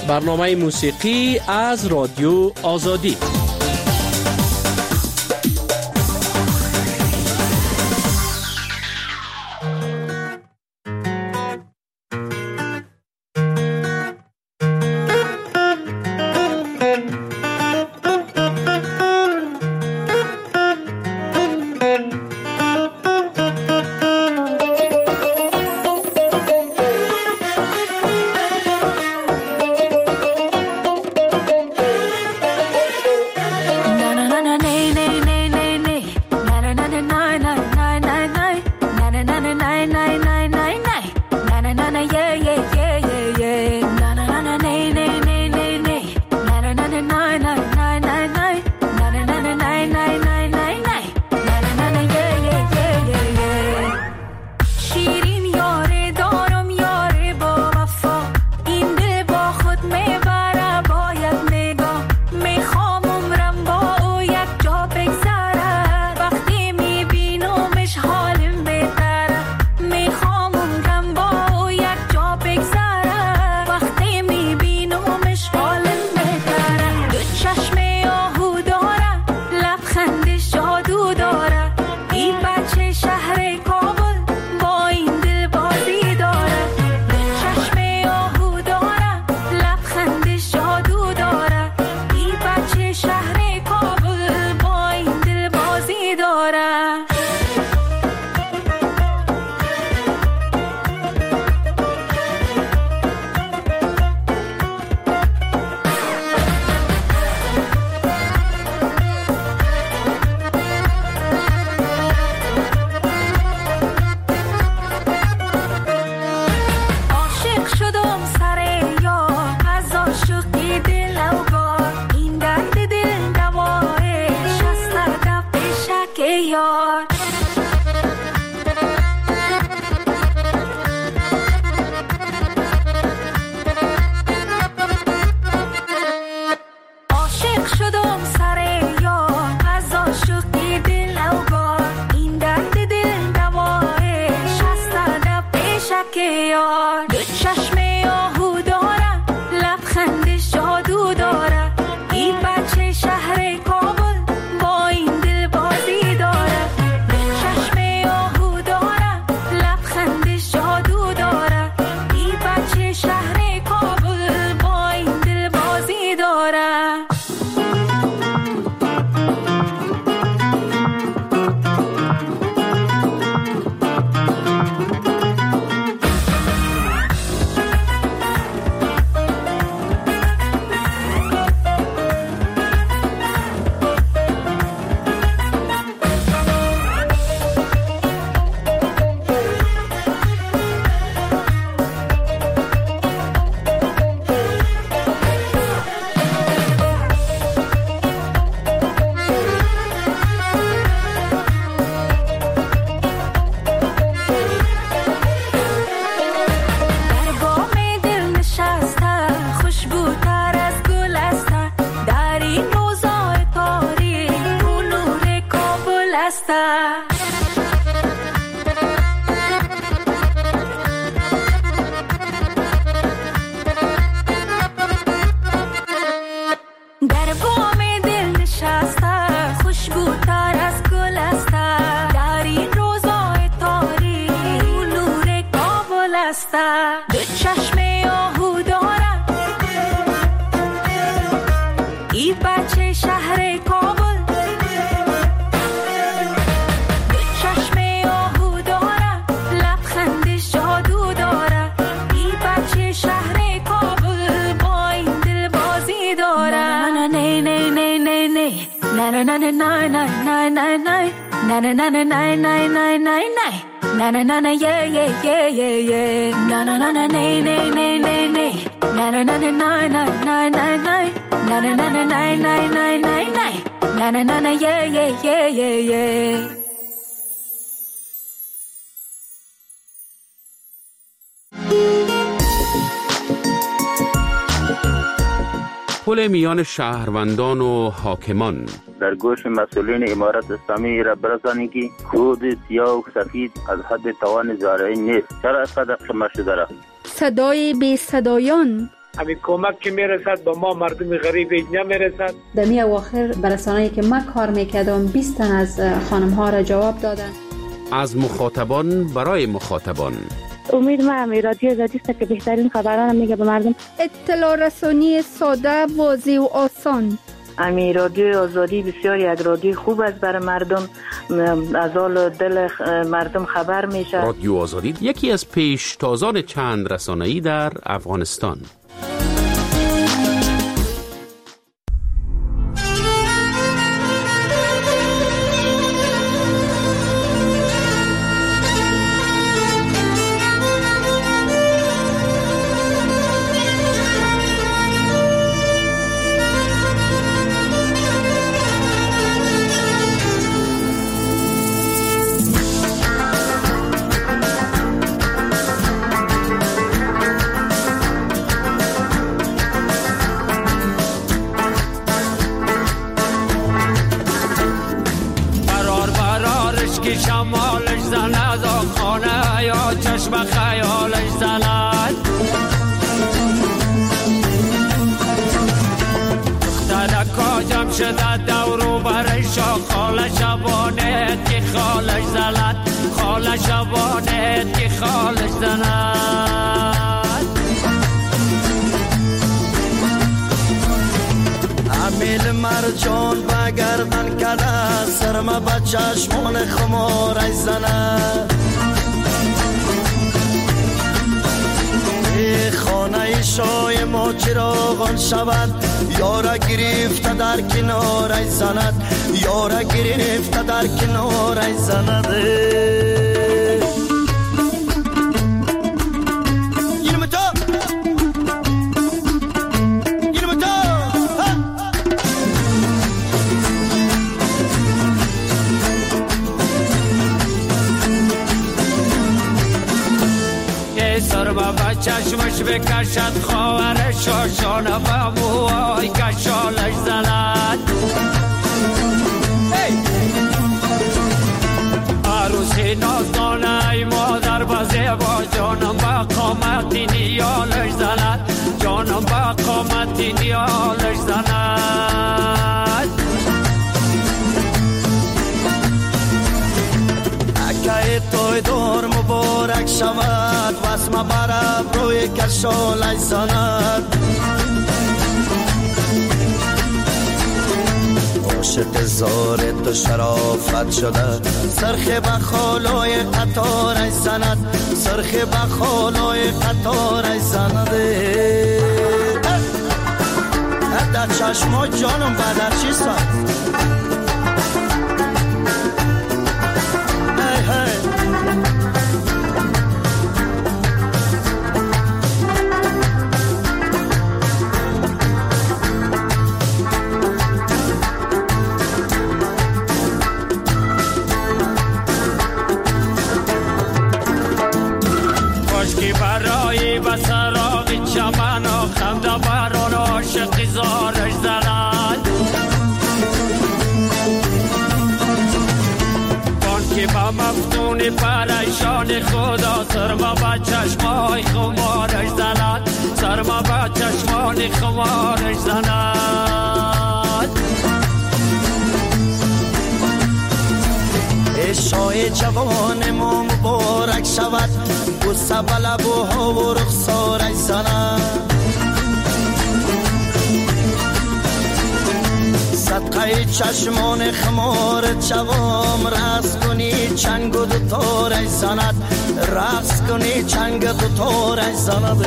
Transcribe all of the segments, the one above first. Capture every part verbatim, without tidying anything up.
برنامه موسیقی از رادیو آزادی. پل میان شهروندان و حاکمان در گوش مسئولین امارت اسلامی را برسانید که خود سیاه و سفید از حد توان زارعین نیست. چرا از قدر شما شده را؟ صدای بی صدایان همین کمک که میرسد با ما مردم غریب اینجا میرسد. در می اواخر برسانه‌ای که من کار میکردم بیست تن از خانم ها را جواب دادن. از مخاطبان برای مخاطبان. امید من رادیو آزادی است که بهترین خبران میگه به مردم. اطلاع رسانی ساده، واضح و آسان. امی رادیو آزادی بسیار یک رادیو خوب است برای مردم، از حال دل مردم خبر میشه. رادیو آزادی یکی از پیشتازان چند رسانه‌ای در افغانستان. شمالش زند خانه یا چشم خیالش زند دخترکا جمع شده دورو برش خاله شبانه که خالش زند خاله شبانه که خالش زند امیل مرجان بگردن کده سرم با چشمان خمارش زند ای خانه شای ما چراغان شود یارا گرفته در کنارش زند یارا گرفته در کنارش زند چشمش بکشد خواهر شاشانه و موهای کشالش زند عروسی نازدانه ای مادر بزه با جانم با قامتی نیالش زند جانم با قامتی نیالش زند اکه توی دور مبارک شود واسم برب روی کشالش زند عاشق زار تو شرافت شده سرخ بخالای قطارش زند سرخ بخالای قطارش زند در چشما جانم بدر چی سند زارش زند بان که با مفتون پریشان خدا سرما با چشمای خمارش زند سرما با چشمان خمارش زند شای جوان ما مبارک شود بوسه بلبوها و رخسارش زند صدقه چشمان خمار جوام رقص کنی چنگ و دوتارش زند رقص کنی چنگ دوتارش زند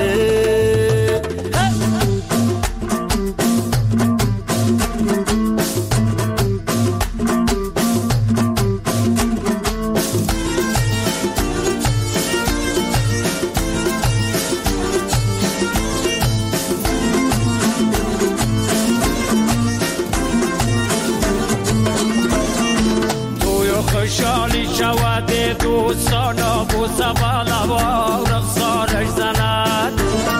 خوشحالی شود دوستان و بوسه بالا و رخسارش زند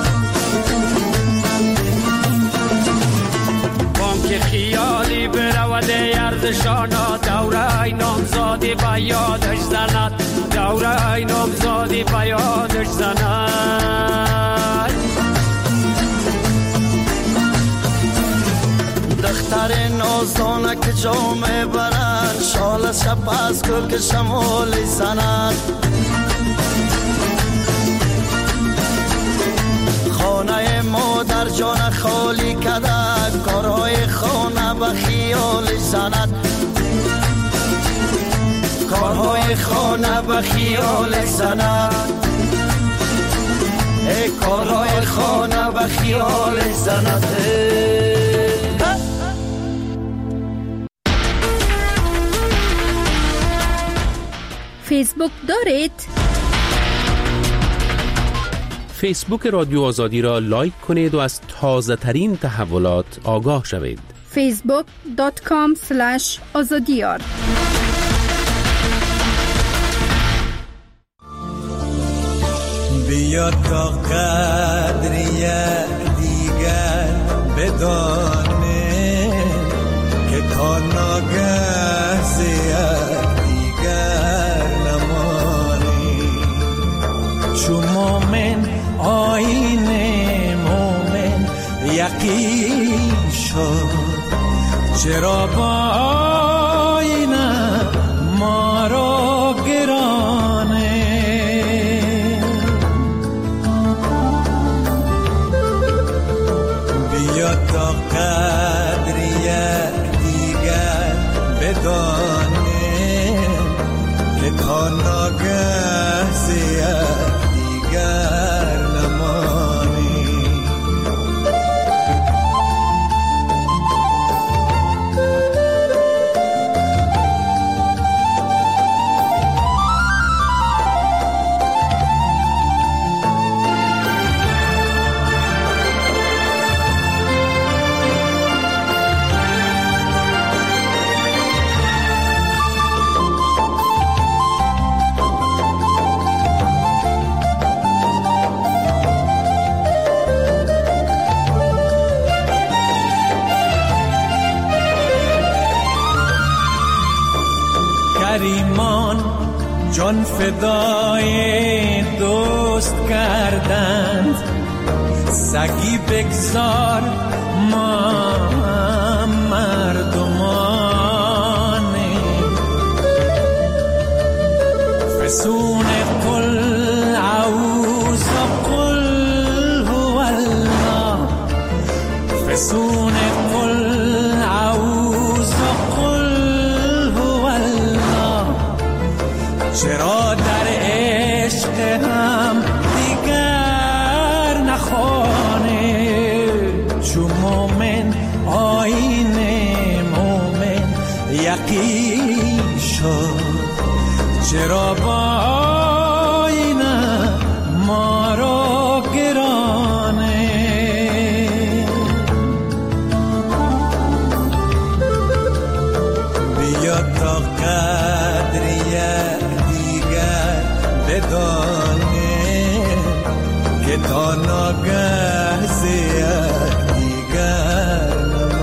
بام که خیالی برود یردشان دوره نامزادی با یادش زند دوره نامزادی با یادش زند اختر نازدانک جامه برند شال سپس کو که شمال زند خانه مادر جان خالی کده کارهای خانه به خیال زند کارهای خانه به خیال زند ای کارهای خانه به خیال زند فیسبوک دارید؟ فیسبوک رادیو آزادی را لایک کنید و از تازه ترین تحولات آگاه شوید. فیسبوک دات کام اسلش آزادیار. بیا تا قدری دیگر بدانه که تا ناگه زیاد دیگر نمانی چو مومن آیین مومن یقین شد چرا با آینه ما را گرانه بیا تا قدری دیگر بدانه که تا ناگه زیاد دیگر نمانی کریمان جان فدای دوست کردند سگی بگذار ما مردمانه فسون قل عوض قل هو الله فسون قل عوض قل هو الله چرا در عشق هم دیگر نخوانه چو مومن آیین مومن یقین شد چرا با آینه ما را گرانه بیا تا قدری دیگر بدانه که تا ناگه زیاد دیگر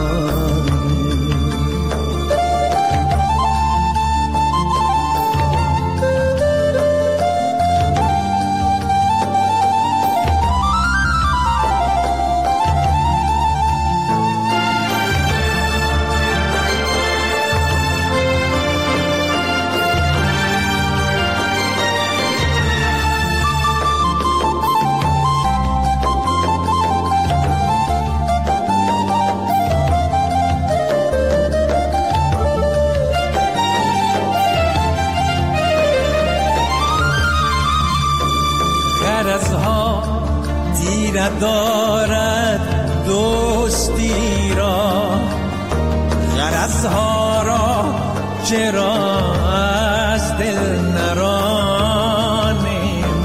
ندارد دوستی را غرضها را چرا از دل نرانیم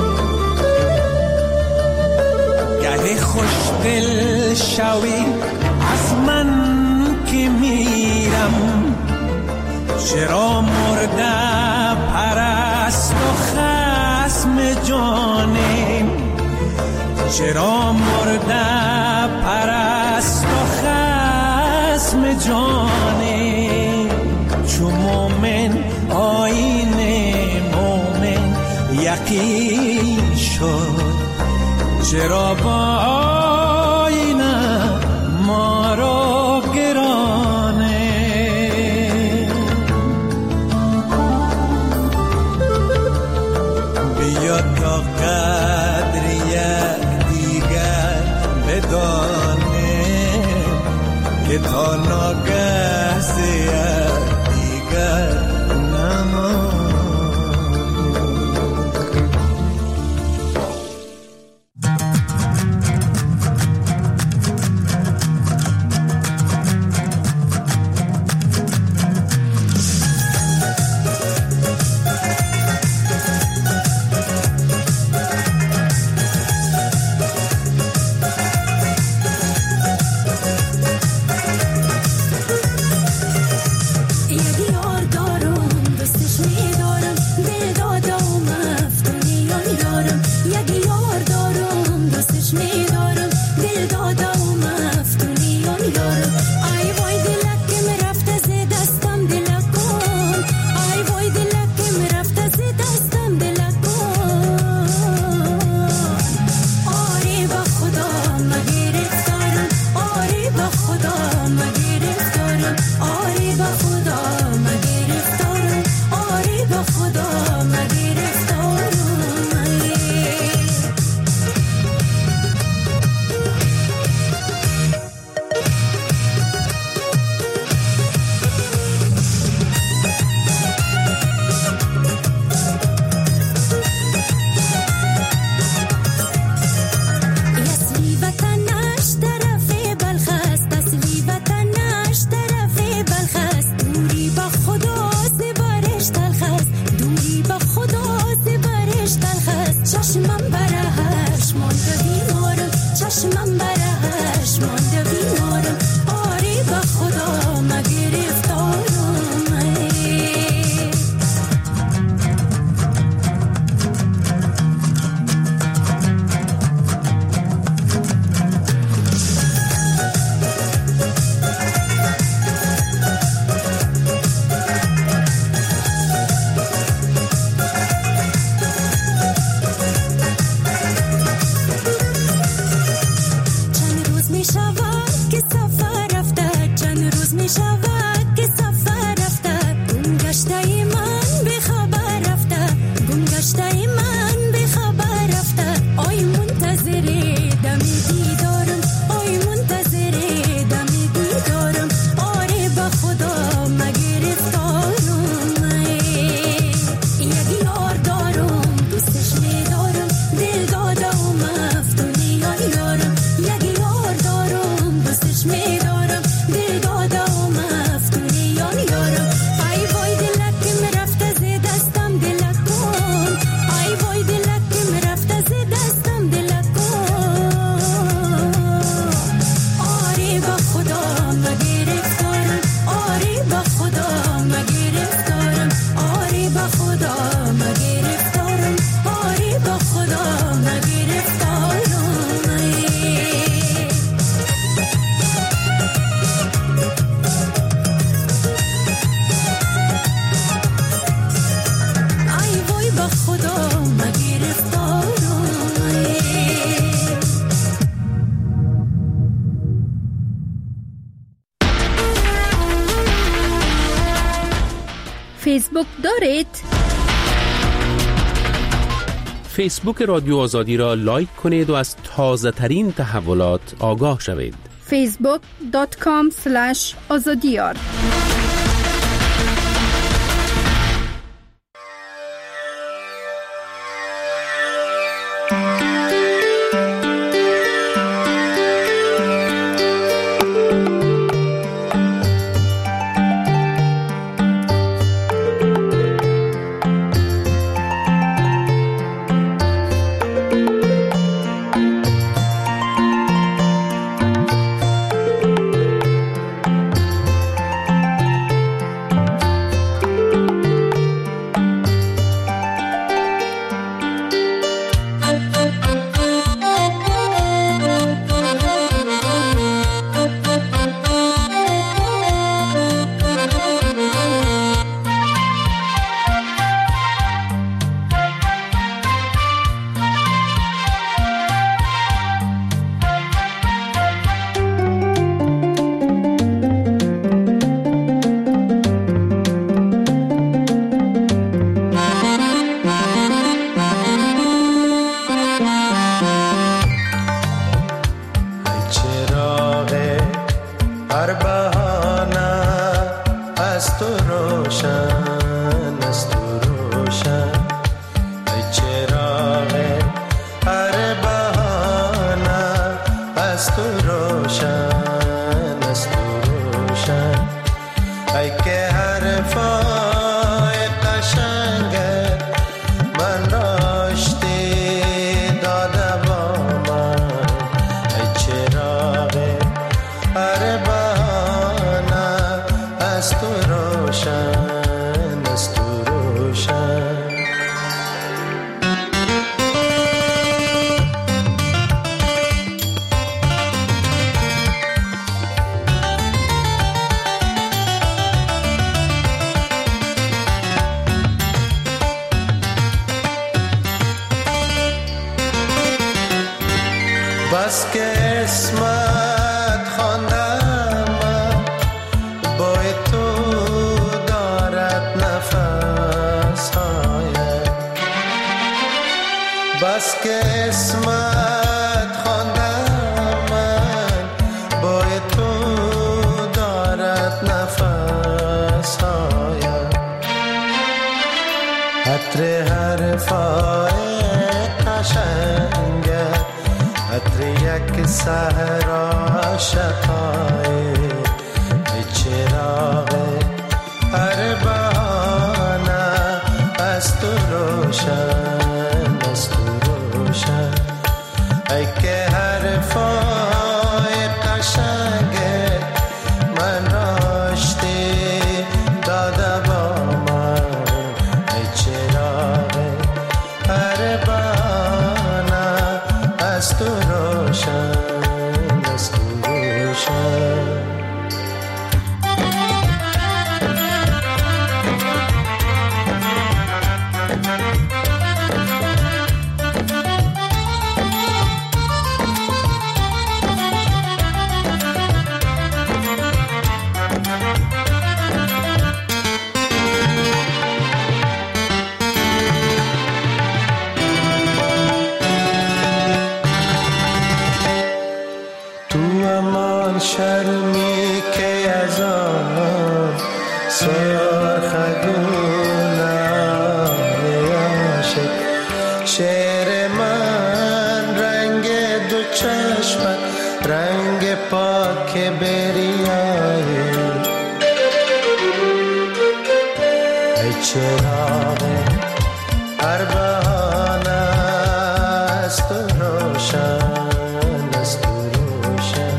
گه خوش دل شوی از من که میرم چرا مرده پرست و خصم جانیم چرا مرده پرست و خصم جانیم چو مومن آیین مومن یقین شد چرا با آینه ما را گران ناگه زیر دیگر نمان. فیسبوک دارید؟ فیسبوک رادیو آزادی را لایک کنید و از تازه ترین تحولات آگاه شوید. فیسبوک دات کام اسلش آزادیار. روشن است تو روشن ای چراغ هر بهانه است تو روشن است تو روشن ای که حرفای قشنگت من راشتی داده با من ای چراغ هر بهانه است تو روشن است تو روشن بس که اسمت خواندم من بای تو دارد نفس هایم بس که اسمت خواندم من بای تو دارد نفس هایم عطر حرفای قشنگت عطر یک سحر عاشقای ای چراغ هر بهانه است تو روشن است تو روشن ای که حرفای قشنگت من راشتی داده با من ای چراغ هر بهانه است تو روشن است تو روشن شرمی که از آن سرخ گونه‌های عاشق شعر من رنگ دو چشمت رنگ پاک بریایی ای چراغ هر بهانه است تو روشن است تو روشن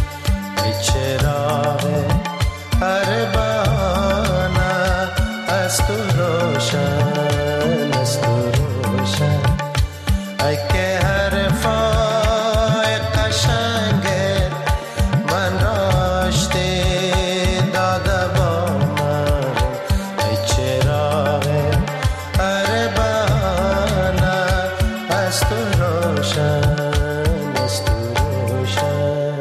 چراغ هر بهانه است تو روشن است تو روشن ای که حرفای قشنگت من راشتی داده با من ای چراغ هر بهانه است تو روشن است تو روشن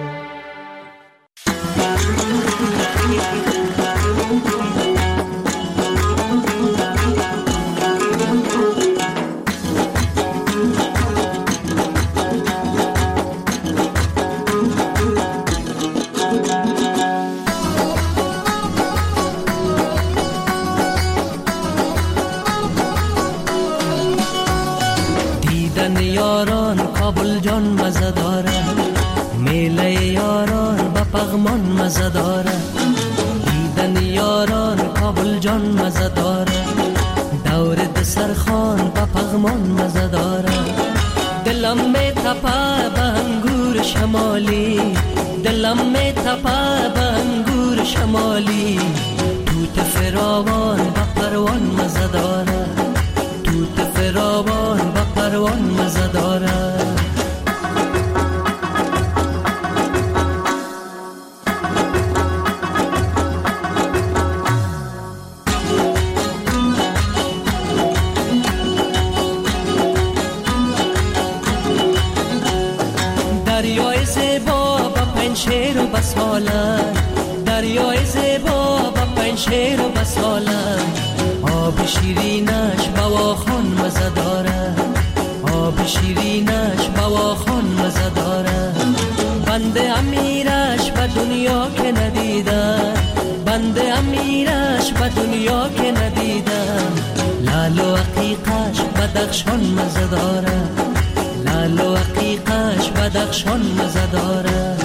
دیدن یاران کابل جان مزه داره میله یاران با پغمان مزه داره دیدن یاران کابل جان مزه داره دور دسرخان با پغمان مزه داره دلم می تپه به انگور شمالی دلم می تپه به انگور شمالی توت فراوان با پروان مزه داره توت فراوان با پروان مزه داره دریای زیبا با پنشیر و بساله دریای زیبا با پنشیر و بساله آب شیرینش بواخان مزه داره آب شیرینش بواخان مزه داره بند امیرش به دنیا که ندیده بند خونده امیرش به دنیا که ندیدم، لال و عقیقش بدخشان مزه داره، لال و عقیقش بدخشان مزه داره.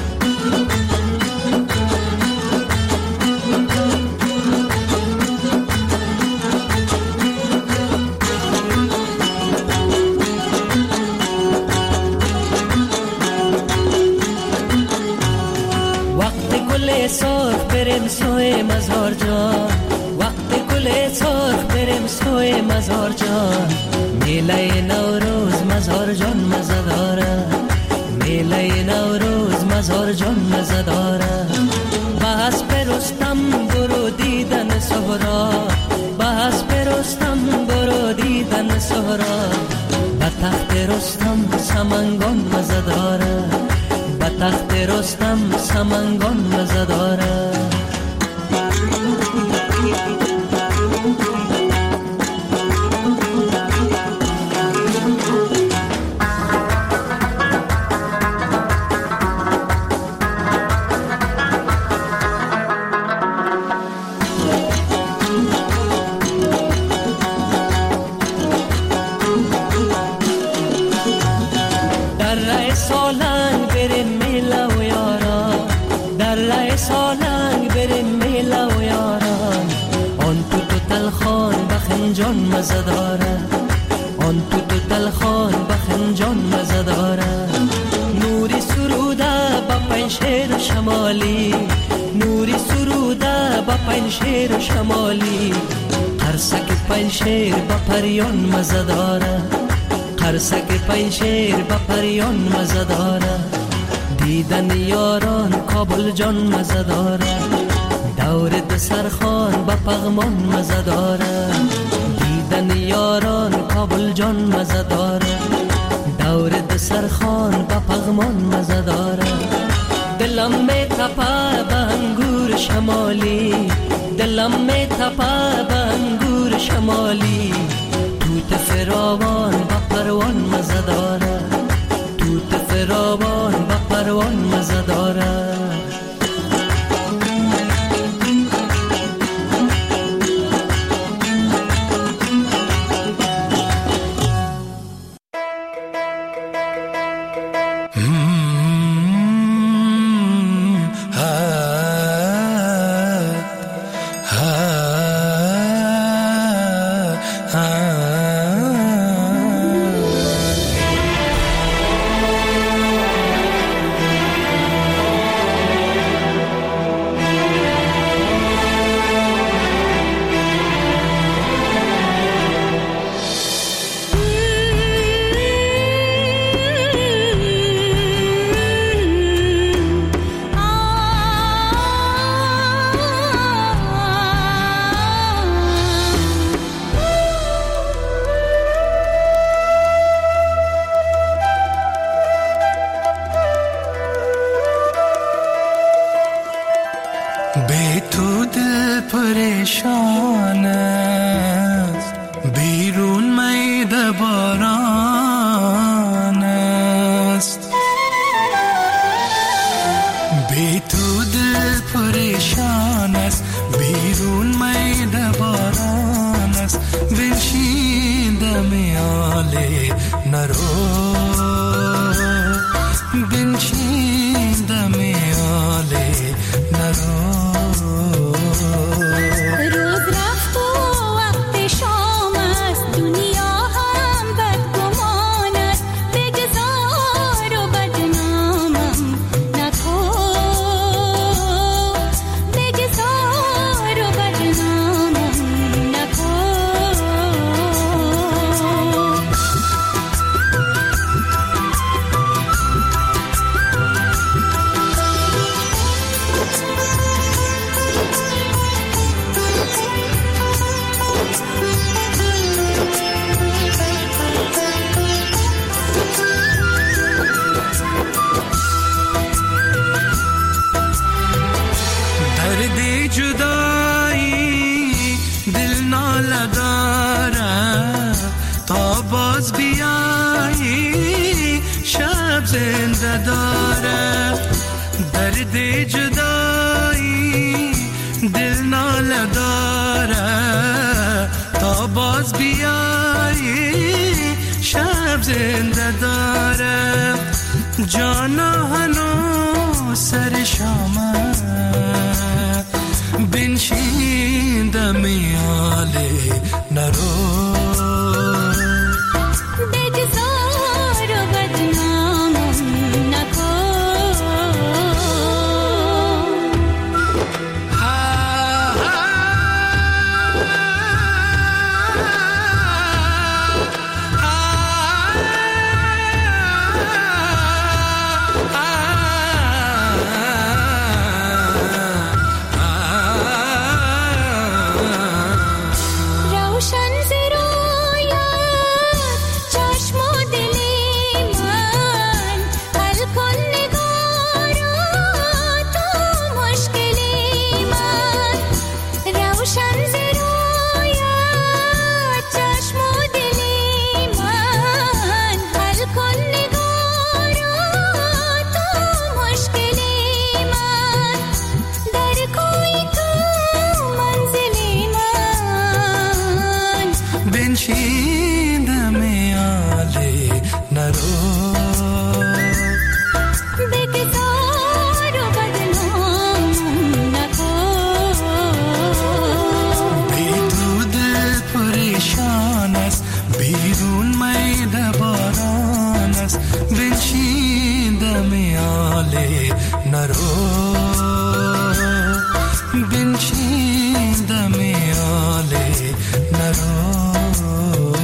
سرخ بریم سوی مزار جان، وقت گل سرخ بریم سوی مزار جان، میله نوروز مزار جان مزه داره، میله نوروز مزار جان مزه داره. بس پرستم برو دیدن سهرا، بس پرستم برو دیدن سهرا، به تخت رستم سمنگان مزه داره، به تخت رستم سمنگان مزه داره. جان مزه داره، آن تو تو تلخان بخن جان مزه داره. نوری سروده با پنشیر شمالی، نوری سروده با پنشیر شمالی، قرصک پنشیر با پریان مزه داره، قرصک پنشیر با پریان مزه داره. دیدن یاران کابل جان مزه داره، دور دسرخان با پغمان مزه داره. دیدن یاران کابل جان مزه داره، دور دسرخان با پغمان مزه داره. دلم می تپه به انگور شمالی، دلم می تپه به انگور شمالی، توت فراوان با پروان مزه داره، توت فراوان با پروان مزه داره. زنده داره درد جدایی دل داره تا باز بیایی شب زنده داره جانا هنو سر شامه بنشین دمیاله نرو بنشین دمیاله نرو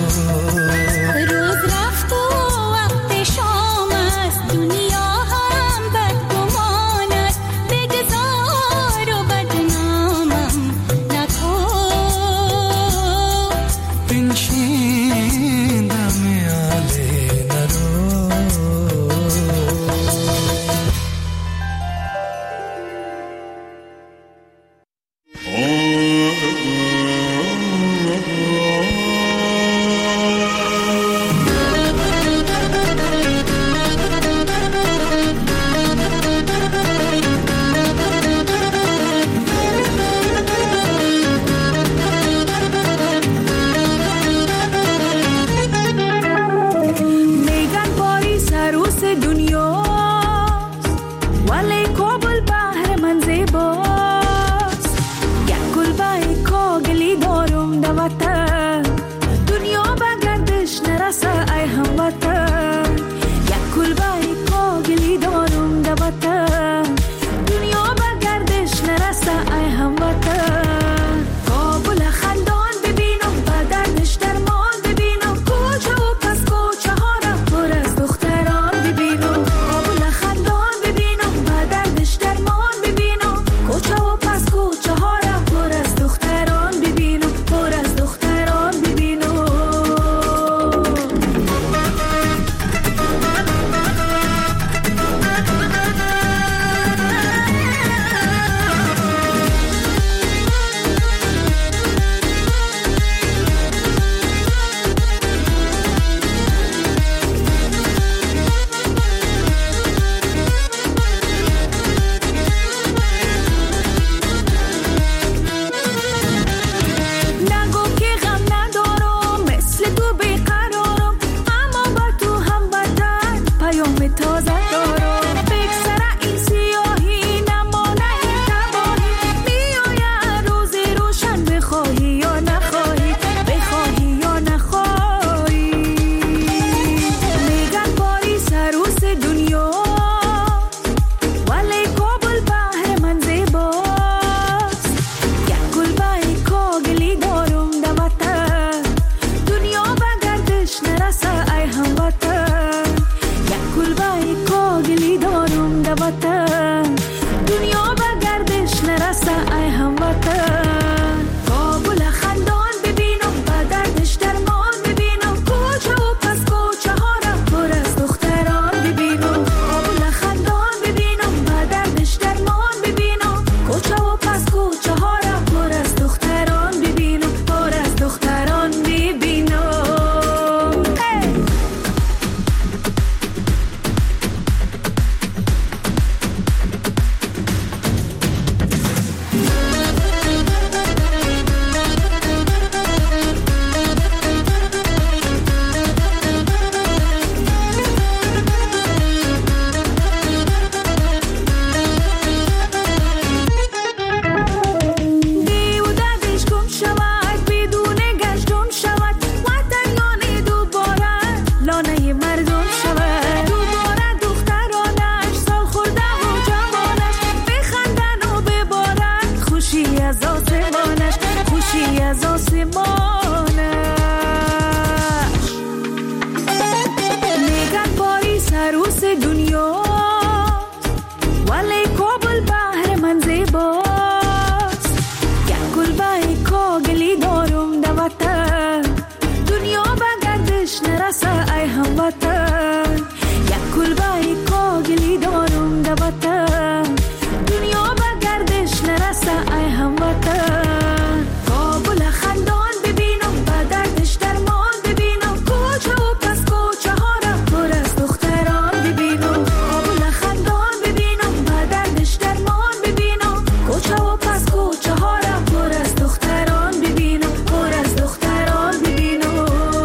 آسمانش. میگن پاریس عروس دنیا ولی کابل بحر من زیباست. یک کلبه کاغلی دارم در وطن، دنیا به گردش نرسه ای هموطن. یک کلبه کاغلی دارم در وطن، دنیا به گردش نرسه ای هموطن. کابل خندان ببینم به دردش درمان ببینم، کوچه و پس کوچه ها را پر از دختران ببینم. کابل خندان ببینم به دردش درمان ببینم، کوچه و پس کوچه ها را پر از دختران ببینم، پر از دختران ببینم.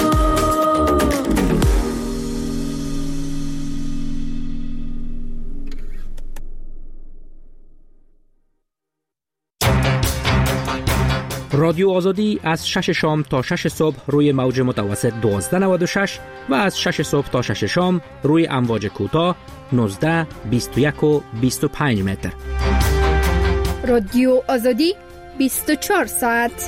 رادیو آزادی از شش شام تا شش صبح روی موج متوسط دوازده نود و شش و از شش صبح تا شش شام روی امواج کوتاه نوزده، بیست و یک و بیست و پنج متر. رادیو آزادی بیست و چهار ساعت.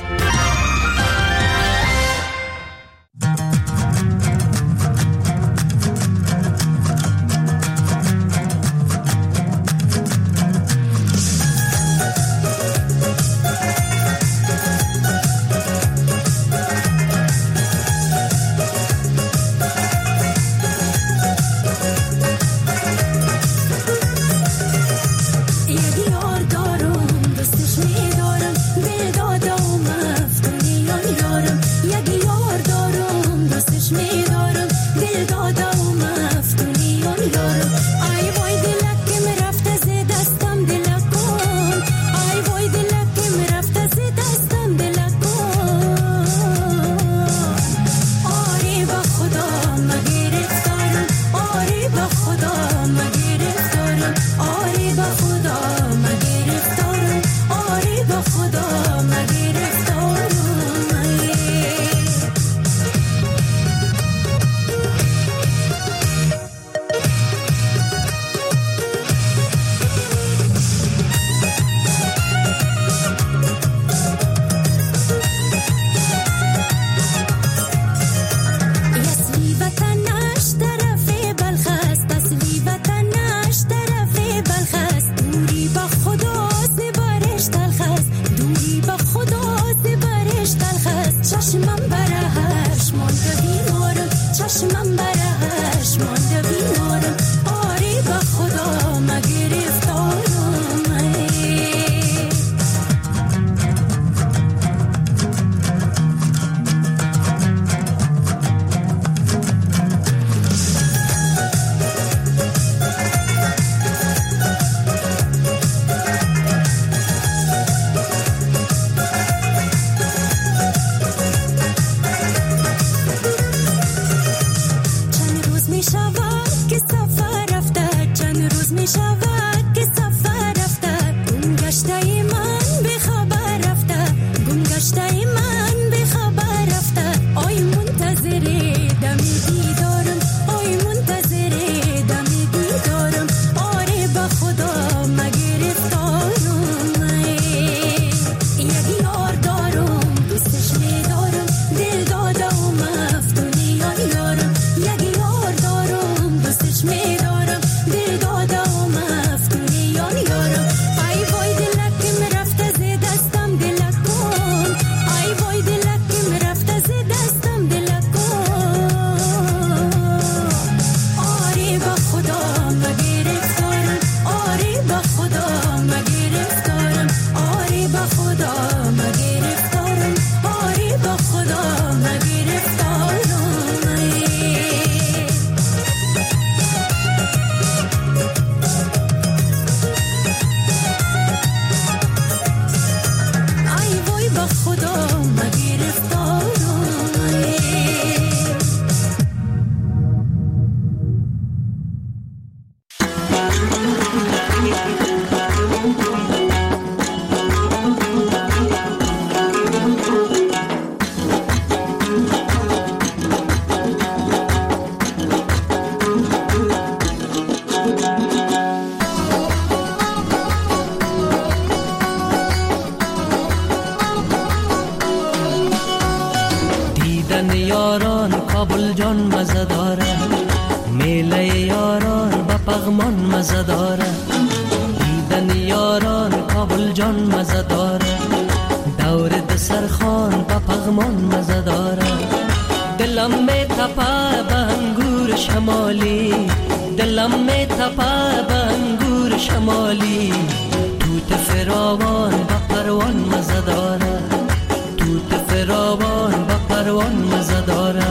دیدن یاران کابل جان مزه داره، میله یاران با پغمان مزه داره. دیدن یاران کابل جان مزه داره، دور دسترخوان با پغمان مزه داره. دلم می تپه به انگور شمالی، دلم می تپه به انگور شمالی. توت فراوان با پروان مزه داره، توت فراوان با پروان مزه داره.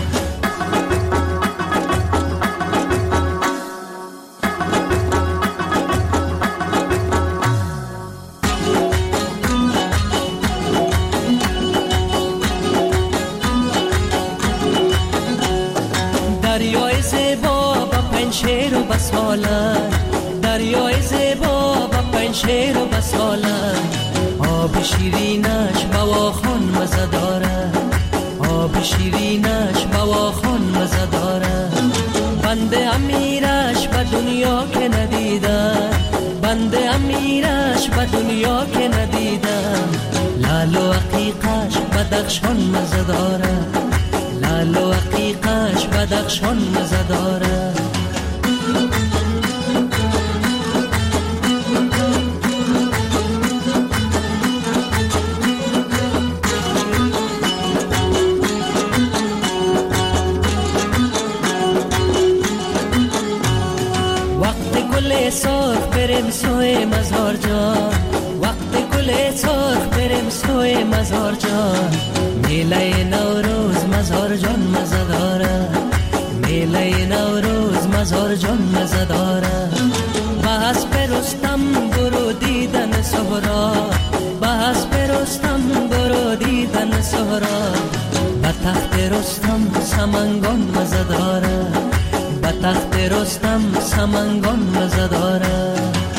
دریای زیبا با پنشیر و بساله، دریای زیبا با پنشیر و بساله. آب شیرینش بواخان مزه داره، آب شیرینش بواخان مزه داره. بنده امیرش به دنیا که ندیدم، بنده امیرش به دنیا که ندیدم. لال و عقیقش بدخشان مزه داره، لال و عقیقش بدخشان مزه داره. سرخ بریم سوی مزار جان، وقت گل سرخ بریم سوی مزار جان. میله نوروز مزار جان مزه داره، میله نوروز مزار جان مزه داره. بحث پرستم برو دیدن سهرا، بحث پرستم برو دیدن سهرا. به تخت رستم سمنگان مزه داره، به تخت رستم سمنگان مزه داره.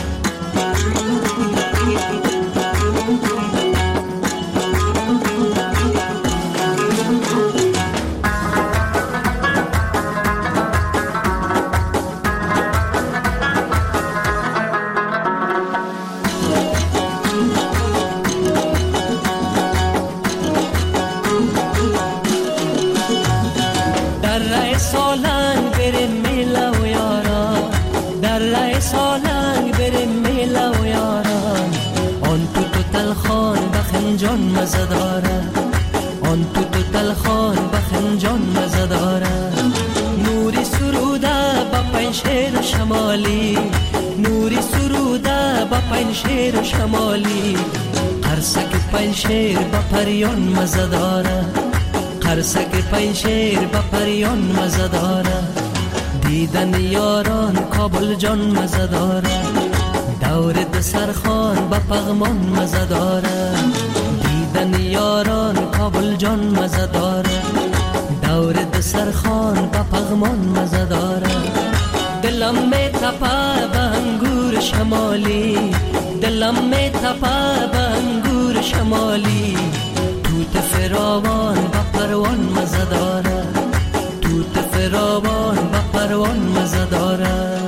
در رای سالنگ بریم میله و یاران، در رای سالنگ بریم میله و یاران. آن تو تو تلخان بخنجان مزه داره، آن تو تو تلخان بخنجان مزه داره. نوری سروده با پنشیر شمالی، نوری سروده با پنشیر شمالی. قرصک پنشیر با پریان مزه داره، قرصک پنشیر با پریان مزه داره. دیدن یاران کابل جان مزه داره، دور دسترخوان با پغمان مزه داره. دیدن یاران کابل جان مزه داره، دور دسترخوان با پغمان مزه داره. دلم می تپه به انگور شمالی، دلم می تپه به انگور شمالی. توت فراوان با پروان مزه داره، توت فراوان با پروان مزه داره.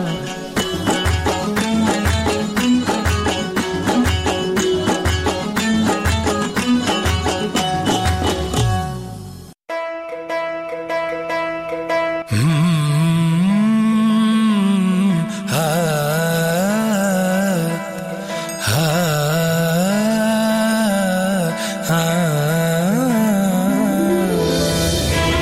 Ah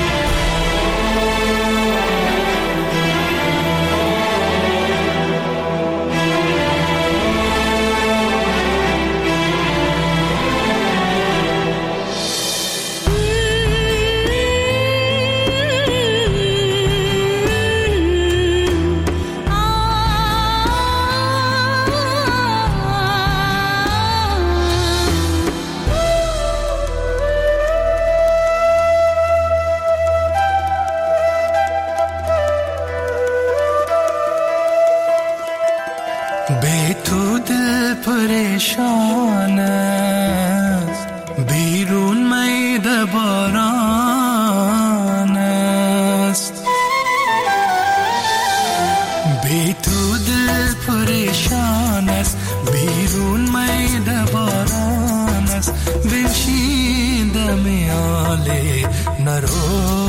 میاله نرو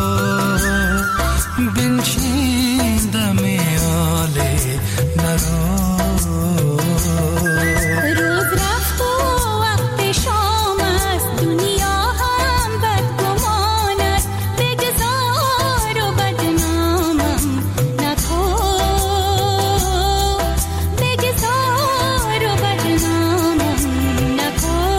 بنشین دم میاله نرو روز رفت و وقت شام است دنیا هم بدگمان است بگذار و بدنامم نکن بگذار و بدنامم نکن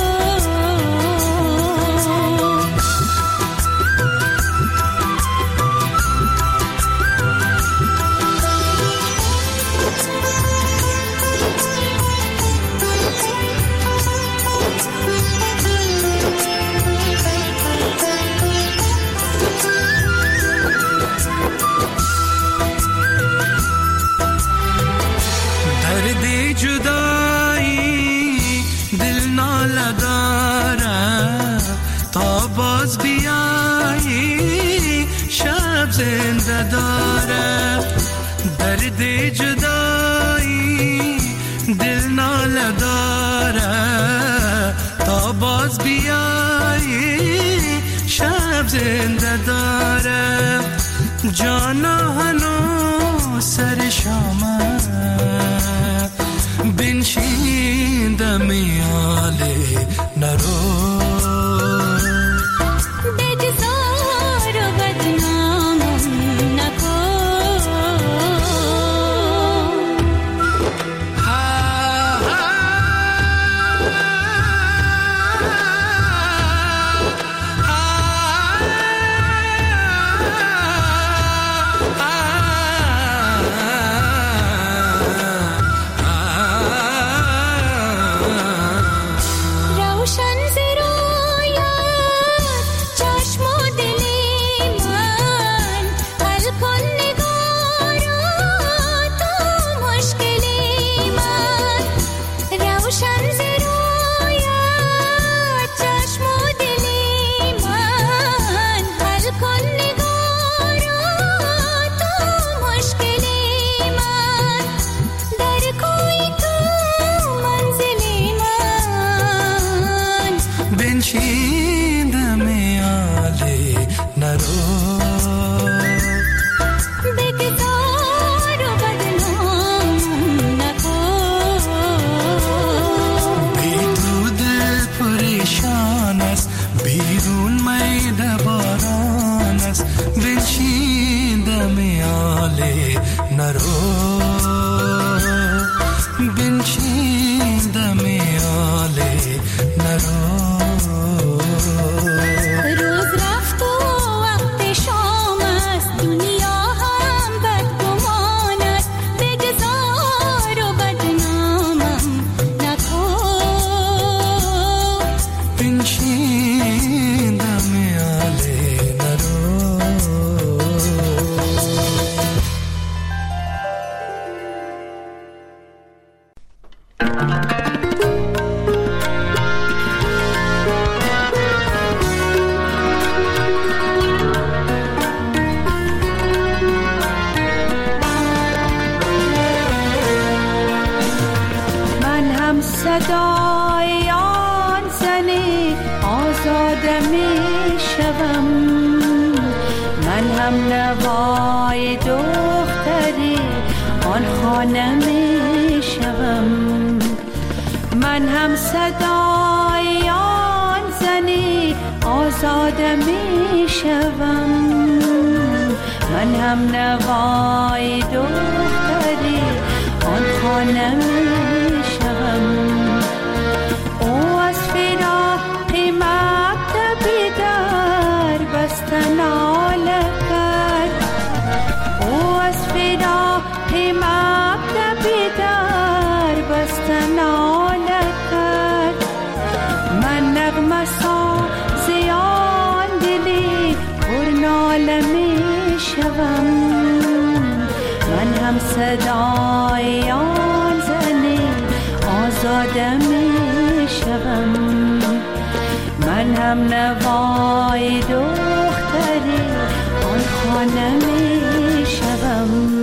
درد جدایی دل ناله داره تا باز بیایی شب زنده داره درد جدایی دل ناله داره تا باز بیایی شب زنده داره جانا هنو سر شامه بنشین دم میاله نرو بگذار و بدنامم نکن روشن زیرویت چشم و دلی من حل کن نگارا تو مشکلی من روشن زیرویت چشم و دلی من حل کن نگارا تو مشکلی من در کوی تو منزلی من بنشین دم میاله نرو بگذار و بدنامم نکن بی تو دل پریشان است بیرون میده باران است بنشین دم میاله نرو بنشین دم میاله نرو روز رفت و وقت شام است دنیا هم بدگمان است بگذار و بدنامم نکن بنشین دم میاله نرو من هم صدای آن زنی آزاده می شوم من هم نوای دختری آن خانه می شوم من هم صدای آن زنی آزاده می شوم من هم نوای دختری آن خانه می شوم او از فراق مکتبی در بستن ناله کرد او از فراق مکتبی در بستن ناله کرد من نغمه سازی آن دلی پر ناله می شوم من هم صدای آن زنی آزاده می شوم من هم نوای دختری آن خانه می شوم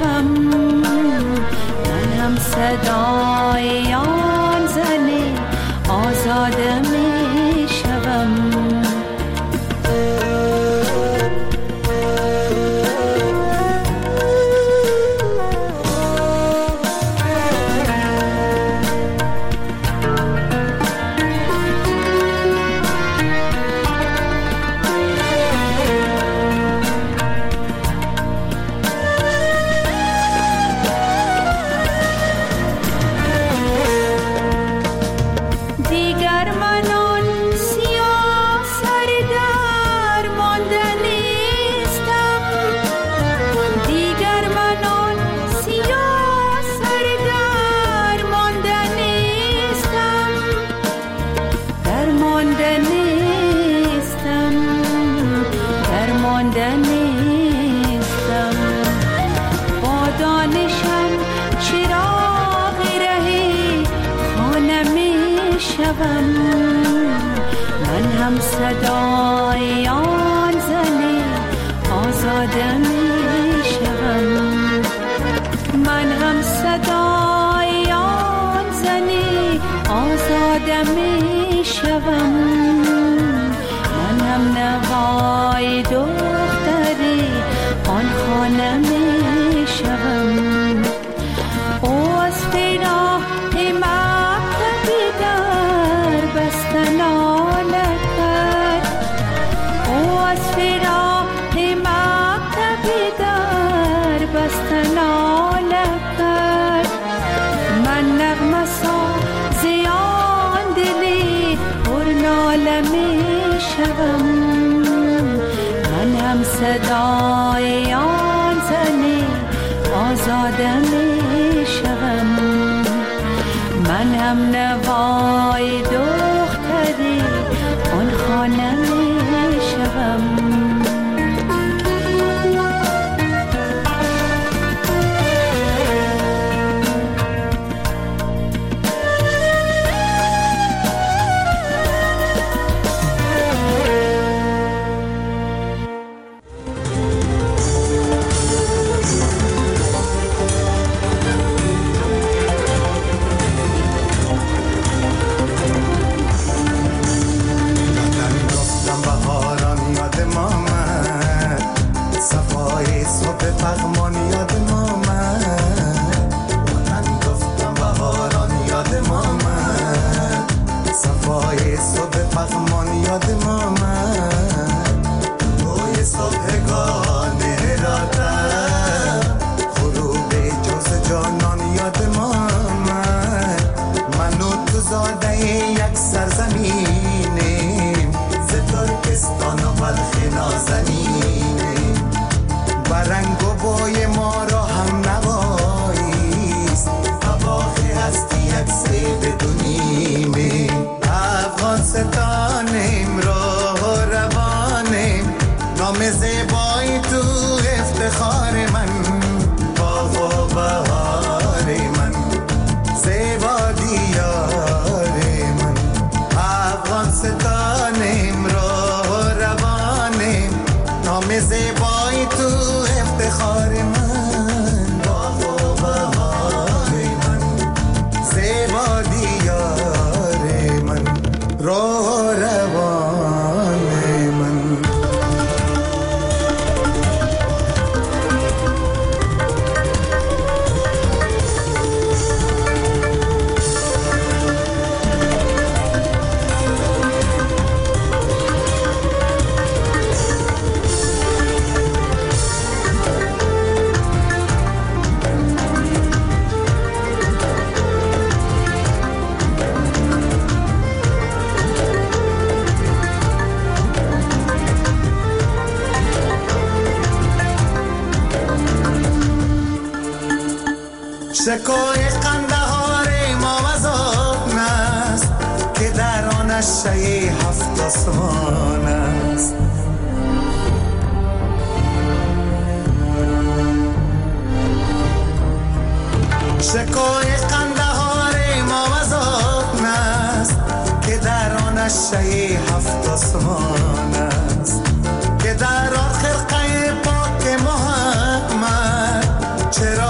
شوم، من هم صدای آن زن آزاده می شوم. من هم صدای آن زن آزاده می شوم، من هم صدای آن زن آزاده می شوم، من هم نوای دختری آن خانه می شوم. او از فراق مکتبی در بستن آله کرد، او از فراق مکتبی در بستن آله کرد. من نغمه سازی آن دلی پر ناله می شوم، من هم صدای آن زنی آزاده می شوم، من هم نوای دختری آن خانه می شوم. شکوه قندهار ما وزاد نست که در آنش شی هفت آسمان است. شکوه قندهار ما وزاد نست که در آنش شی هفت آسمان است، که در آن خرقه پاک محمد چرا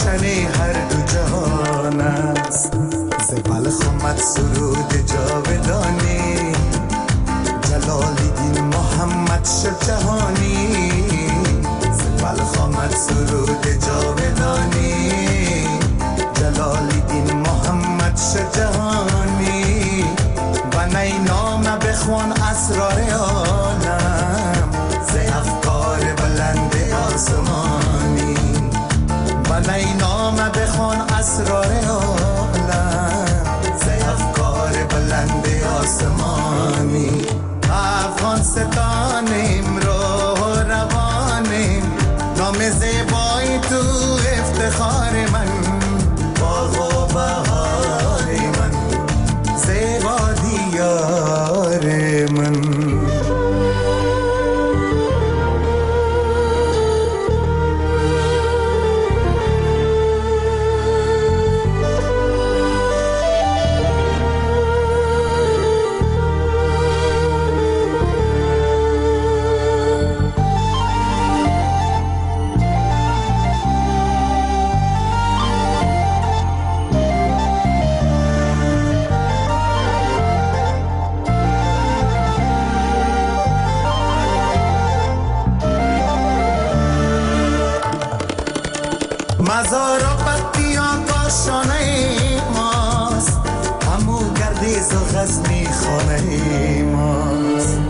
گلشن هر دو جهان است. ز بلخ آمد سرود جاودانی، جلال الدین محمد شد جهانی. ز بلخ آمد سرود جاودانی، جلال الدین محمد شد جهانی. و نی نامه بخوان اسرار عالم، ز افکار بلند آسمانی. و نی نامه بخوان اسرار عالم، ز افکار بلند آسمانی. افغان ستانیم رو روانیم، نام زیبای تو افتخار من. باغ و بهار من، زیبا دیار من. مزار و بطیان کاشانه ماست، همو گردیز و غزنی خانه ماست.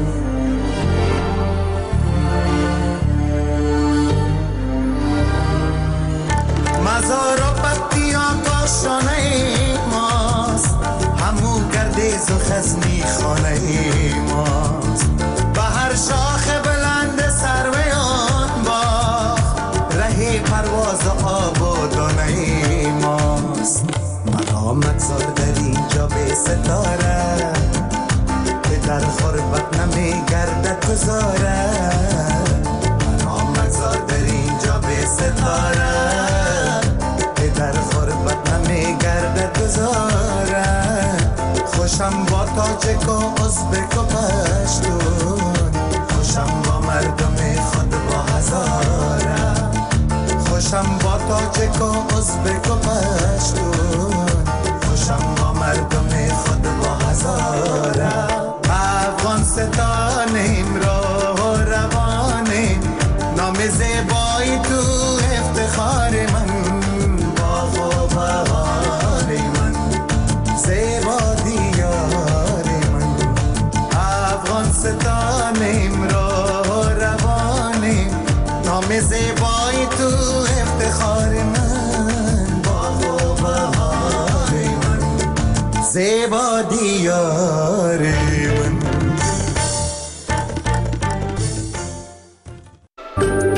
مزار و بطیان کاشانه ماست، همو گردیز و غزنی خانه ماست. به هر شاخ بلند سروی آن باغ، ره پرواز آب و دانه ماست. ملامت زار در اینجا به ستاره، که در خربت نمی گردد گذاره. ملامت زار در اینجا به ستاره، که در خربت نمی گردد گذاره. خوشم با تاجک و ازبک و پشتون، خوشم با مردم خود با هزاره. خوشم با تاجک و ازبک و پشتون، خوشم با مردم خود با هزاره. افغان ستانیم رو روانیم، نام زیبایی تو افتخار من. باغ و بهار من، زیبا دیار من. افغان ستانیم رو روانیم، نام زیبایی تو افتخار من. باغ و بهار من، زیبا دیار